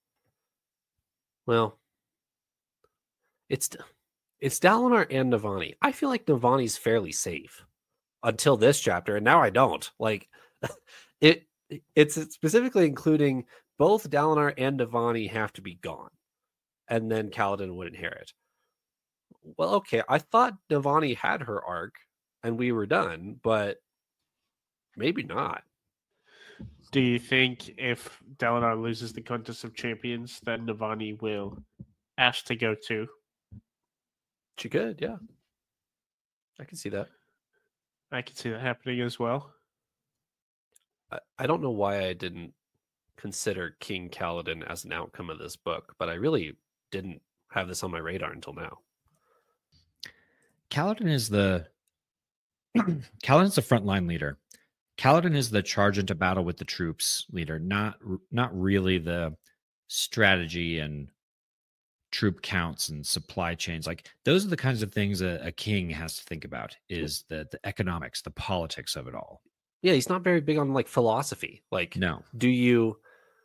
it's Dalinar and Navani. I feel like Navani's fairly safe until this chapter, and now I don't. Like it's specifically including both Dalinar and Navani have to be gone, and then Kaladin would inherit. Well, okay, I thought Navani had her arc, and we were done, but maybe not. Do you think if Dalinar loses the Contest of Champions, that Navani will ask to go too? She could, yeah. I can see that. I can see that happening as well. I don't know why I didn't consider King Kaladin as an outcome of this book, but I really didn't have this on my radar until now. Kaladin is the frontline leader. Kaladin is the charge into battle with the troops leader, not really the strategy and troop counts and supply chains. Like those are the kinds of things a king has to think about, is the economics, the politics of it all. Yeah, he's not very big on like philosophy. Like, no, do you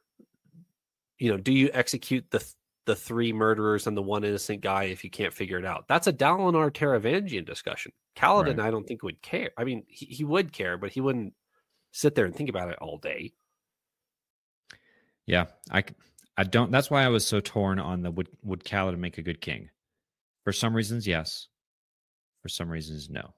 execute the three murderers and the one innocent guy if you can't figure it out? That's a Dalinar Taravangian discussion. Kaladin, right. I don't think would care. I mean, he would care, but he wouldn't sit there and think about it all day. Yeah, I don't. That's why I was so torn on the would Kaladin make a good king? For some reasons, yes. For some reasons, no.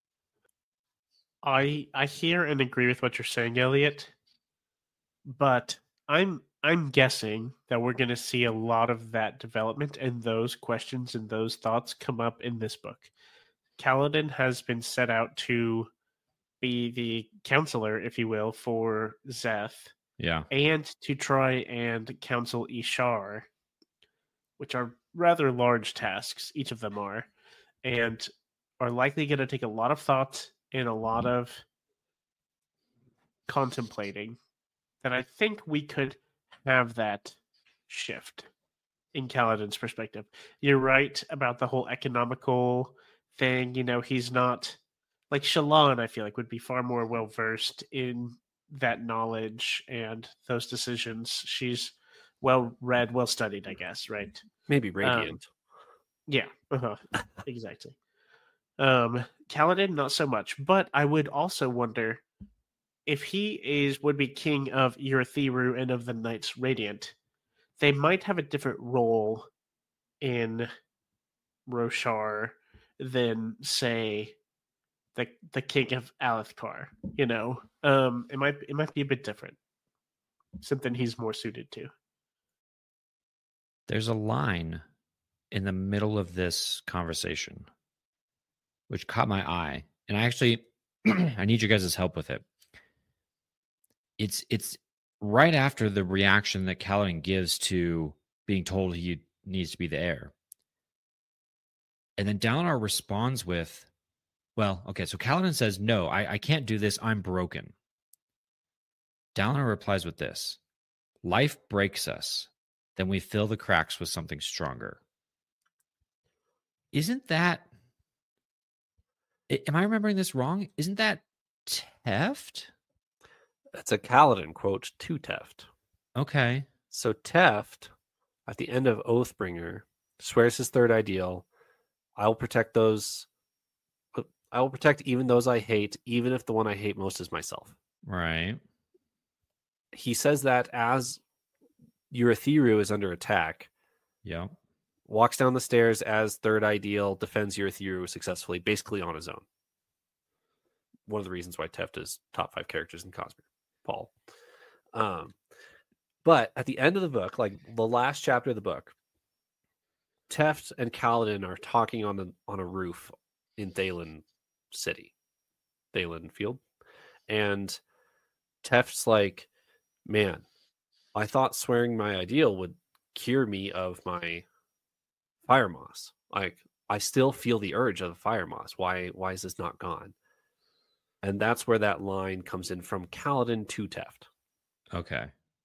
I hear and agree with what you're saying, Elliot. But I'm guessing that we're going to see a lot of that development and those questions and those thoughts come up in this book. Kaladin has been set out to be the counselor, if you will, for Zeth, Yeah. and to try and counsel Ishar, which are rather large tasks, each of them are, and are likely going to take a lot of thought and a lot of contemplating. And I think we could have that shift in Kaladin's perspective. You're right about the whole economical thing. You know, he's not like Shallan, I feel like, would be far more well versed in that knowledge and those decisions. She's well read, well studied, I guess, right? Maybe Radiant. Yeah, exactly. Kaladin, not so much, but I would also wonder if he would be king of Urithiru and of the Knights Radiant. They might have a different role in Roshar than, say, the king of Alethkar. You know, it might be a bit different. Something he's more suited to. There's a line in the middle of this conversation which caught my eye, and I actually I need your guys' help with it. It's right after the reaction that Kaladin gives to being told he needs to be the heir. And then Dalinar responds with, well, okay, so Kaladin says, no, I can't do this. I'm broken. Dalinar replies with this: life breaks us, then we fill the cracks with something stronger. Isn't that, am I remembering this wrong? Isn't that Teft? That's a Kaladin quote to Teft. Okay. So Teft, at the end of Oathbringer, swears his third ideal: I will protect those. I will protect even those I hate, even if the one I hate most is myself. Right. He says that as Urithiru is under attack. Yeah. Walks down the stairs as third ideal, defends Urithiru successfully, basically on his own. One of the reasons why Teft is top 5 characters in Cosmere. Paul. But at the end of the book, like the last chapter of the book, Teft and Kaladin are talking on a roof in Thaylen City, Thaylen Field, and Teft's like, "Man, I thought swearing my ideal would cure me of my fire moss. Like, I still feel the urge of the fire moss. Why is this not gone?" And that's where that line comes in from Kaladin to Teft. Okay.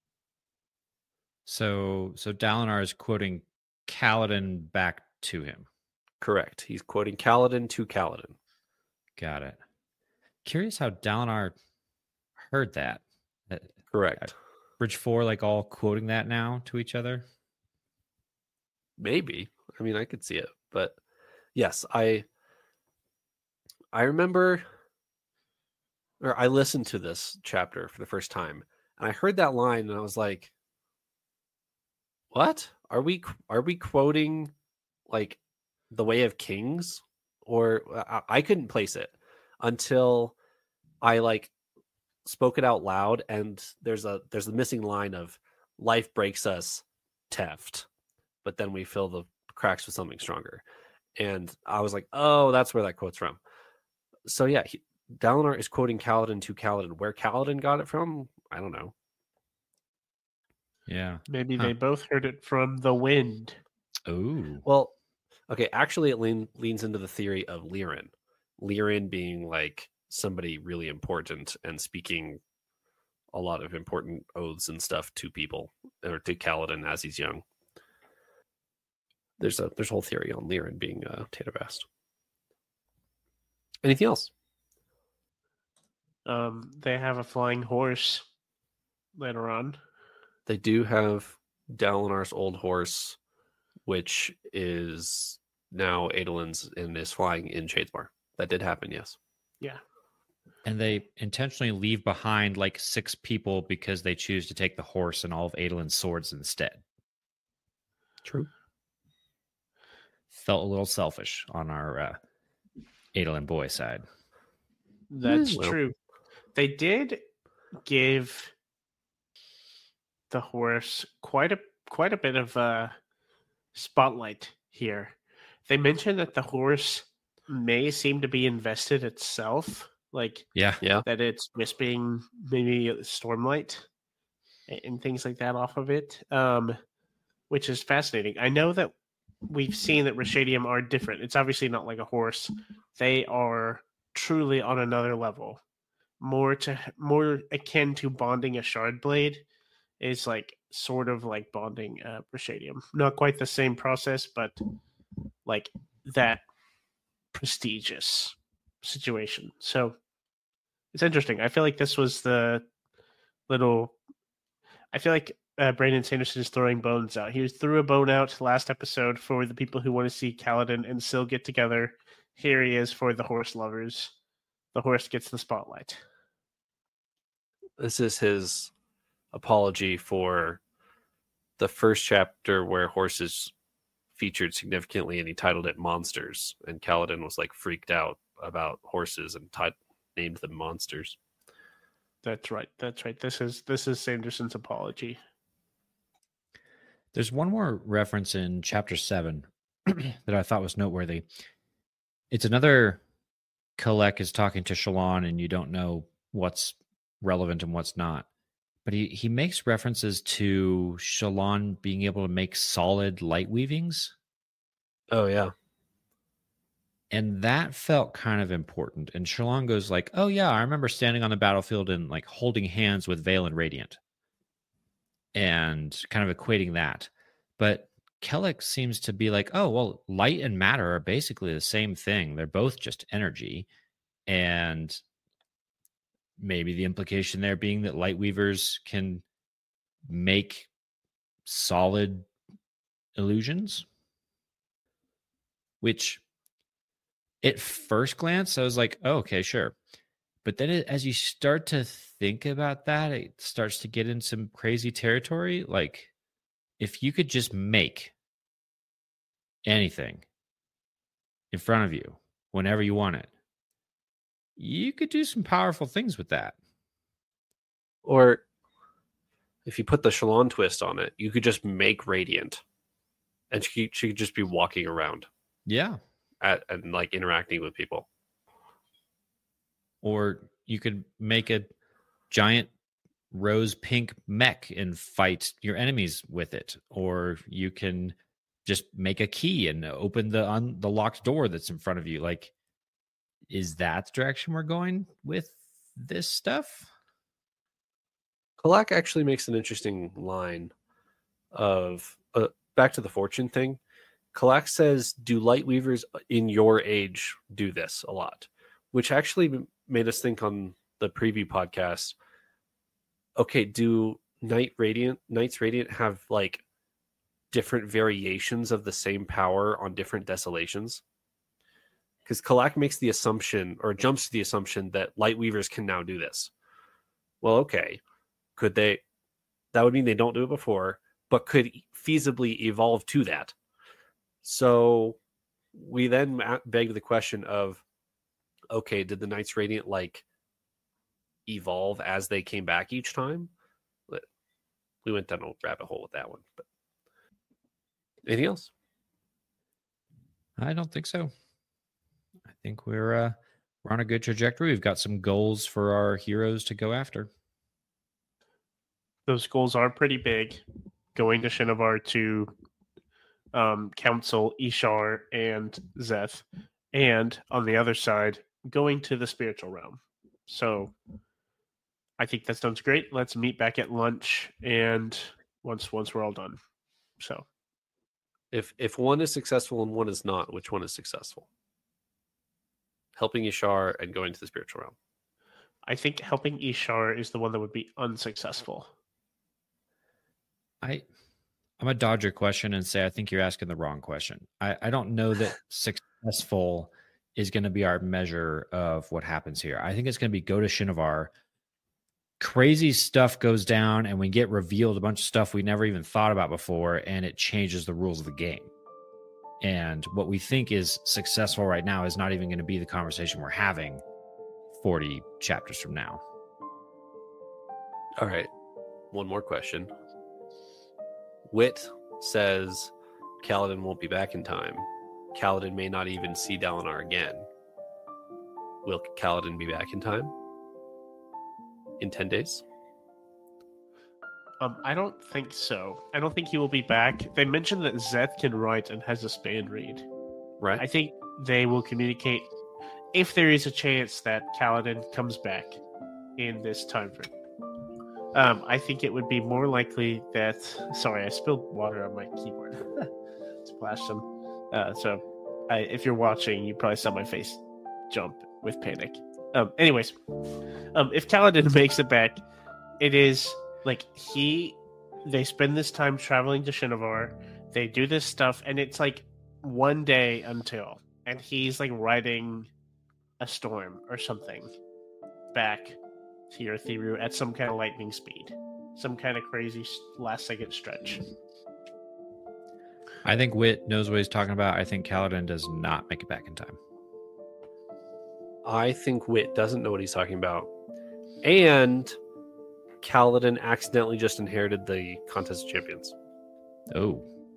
So Dalinar is quoting Kaladin back to him. Correct. He's quoting Kaladin to Kaladin. Got it. Curious how Dalinar heard that. Correct. Bridge 4, like all quoting that now to each other? Maybe. I mean, I could see it. But yes, I remember, or I listened to this chapter for the first time, and I heard that line, and I was like, "What? Are we quoting like the Way of Kings?" Or I couldn't place it until I like spoke it out loud, and there's a missing line of life breaks us, Teft, but then we fill the cracks with something stronger. And I was like, oh, that's where that quote's from. So yeah, Dalinar is quoting Kaladin to Kaladin. Where Kaladin got it from, I don't know. Yeah. Maybe they both heard it from the wind. Ooh. Well, okay, actually it leans into the theory of Lirin. Lirin being like somebody really important and speaking a lot of important oaths and stuff to people, or to Kaladin as he's young. There's a whole theory on Lirin being Tatovast. Anything else? They have a flying horse later on. They do have Dalinar's old horse, which is now Adolin's and is flying in Shadespar. That did happen, yes. Yeah. And they intentionally leave behind like 6 people because they choose to take the horse and all of Adolin's swords instead. True. Felt a little selfish on our Adolin boy side. That's true. They did give the horse quite a bit of spotlight here. They mentioned that the horse may seem to be invested itself like Yeah. that it's wisping maybe Stormlight and things like that off of it, which is fascinating. I know that we've seen that Rashadium are different. It's obviously not like a horse. They are truly on another level. More akin to bonding a shard blade is like sort of like bonding Rashadium. Not quite the same process, but like that prestigious situation. So it's interesting. I feel like this was the little. I feel like Brandon Sanderson is throwing bones out. He threw a bone out last episode for the people who want to see Kaladin and Syl get together. Here he is for the horse lovers. The horse gets the spotlight. This is his apology for the first chapter where horses featured significantly, and he titled it Monsters. And Kaladin was like freaked out about horses and named them monsters. That's right. That's right. This is Sanderson's apology. There's one more reference in chapter 7 that I thought was noteworthy. It's another Kalek is talking to Shallan, and you don't know what's relevant and what's not. But he makes references to Shallan being able to make solid light weavings. Oh, yeah. And that felt kind of important. And Shallan goes like, oh, yeah, I remember standing on the battlefield and like holding hands with Vale and Radiant. And kind of equating that. But Kellic seems to be like, oh, well, light and matter are basically the same thing. They're both just energy. And maybe the implication there being that light weavers can make solid illusions. Which, at first glance, I was like, oh, okay, sure. But then as you start to think about that, it starts to get in some crazy territory. Like, if you could just make anything in front of you whenever you want it, you could do some powerful things with that. Or if you put the Shallan twist on it, you could just make Radiant. And she could just be walking around. Yeah. And like interacting with people. Or you could make a giant rose pink mech and fight your enemies with it. Or you can just make a key and open the locked door that's in front of you. Like, is that the direction we're going with this stuff? Kalak actually makes an interesting line of back to the fortune thing. Kalak says, do light weavers in your age do this a lot? Which actually made us think on the preview podcast, okay, do Knights Radiant have like different variations of the same power on different desolations? Because Kalak makes the assumption, or jumps to the assumption, that light weavers can now do this. Well, okay. Could they? That would mean they don't do it before, but could feasibly evolve to that. So we then beg the question of, okay, did the Knights Radiant like evolve as they came back each time? We went down a rabbit hole with that one. But anything else? I don't think so. I think we're on a good trajectory. We've got some goals for our heroes to go after. Those goals are pretty big. Going to Shinovar to counsel Ishar and Szeth, and on the other side, going to the spiritual realm. So I think that sounds great. Let's meet back at lunch, and once we're all done. So if one is successful and one is not, which one is successful? Helping Ishar and going to the spiritual realm. I think helping Ishar is the one that would be unsuccessful. I'm a dodge your question and say I think you're asking the wrong question. I don't know that successful is going to be our measure of what happens here. I think it's going to be go to Shinovar. Crazy stuff goes down and we get revealed a bunch of stuff we never even thought about before, and it changes the rules of the game. And what we think is successful right now is not even going to be the conversation we're having 40 chapters from now. All right. One more question. Wit says Kaladin won't be back in time. Kaladin may not even see Dalinar again. will Kaladin be back in time? In 10 days? I don't think so. I don't think he will be back. They mentioned that Zeth can write and has a span read. Right. I think they will communicate if there is a chance that Kaladin comes back in this time frame. I think it would be more likely that. Sorry, I spilled water on my keyboard. Splashed some. If you're watching, you probably saw my face jump with panic. Anyways, if Kaladin makes it back, it is like they spend this time traveling to Shinovar. They do this stuff, and it's like one day until, and he's like riding a storm or something back to Urithiru at some kind of lightning speed, some kind of crazy last second stretch. I think Wit knows what he's talking about. I think Kaladin does not make it back in time. I think Wit doesn't know what he's talking about. And Kaladin accidentally just inherited the Contest of Champions. Oh.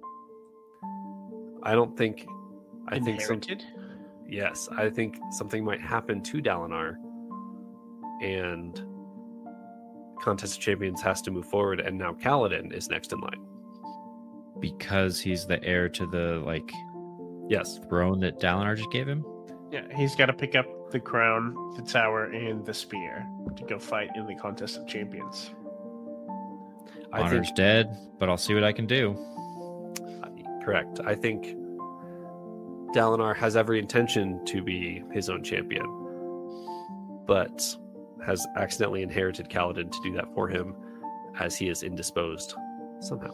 I don't think... Inherited? Yes, I think something might happen to Dalinar, and Contest of Champions has to move forward, and now Kaladin is next in line. Because he's the heir to the, yes, throne that Dalinar just gave him? Yeah, he's got to pick up the crown, the tower, and the spear to go fight in the Contest of Champions. Honor's dead, but I'll see what I can do. Correct. I think Dalinar has every intention to be his own champion, but has accidentally inherited Kaladin to do that for him, as he is indisposed somehow.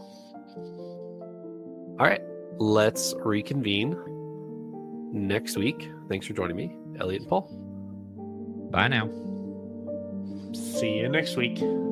All right, let's reconvene next week. Thanks for joining me, Elliot and Paul. Bye now. See you next week.